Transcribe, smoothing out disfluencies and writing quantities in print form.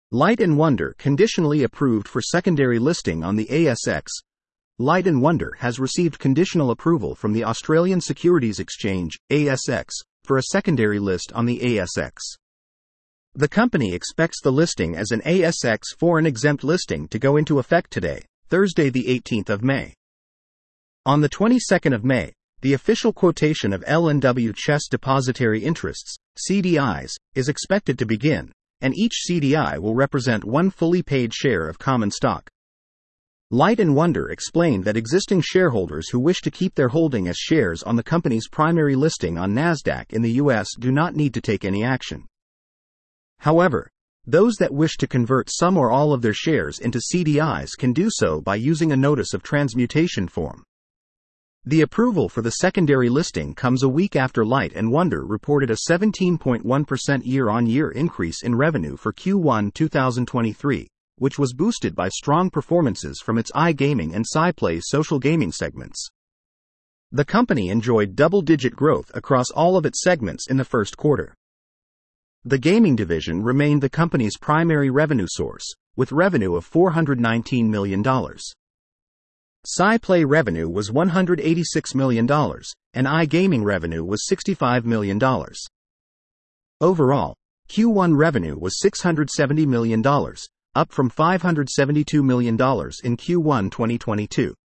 Light & Wonder conditionally approved for secondary listing on the ASX. Light & Wonder has received conditional approval from the Australian Securities Exchange, ASX, for a secondary list on the ASX. The company expects the listing as an ASX foreign exempt listing to go into effect today, Thursday the 18th of May. On the 22nd of May, the official quotation of L&W CHESS Depositary Interests, CDIs, is expected to begin, and each CDI will represent one fully paid share of common stock. Light & Wonder explained that existing shareholders who wish to keep their holding as shares on the company's primary listing on Nasdaq in the US do not need to take any action. However, those that wish to convert some or all of their shares into CDIs can do so by using a notice of transmutation form. The approval for the secondary listing comes a week after Light & Wonder reported a 17.1% year-on-year increase in revenue for Q1 2023, which was boosted by strong performances from its iGaming and SciPlay social gaming segments. The company enjoyed double-digit growth across all of its segments in the first quarter. The gaming division remained the company's primary revenue source, with revenue of $419 million. SciPlay revenue was $186 million, and iGaming revenue was $65 million. Overall, Q1 revenue was $670 million, up from $572 million in Q1 2022.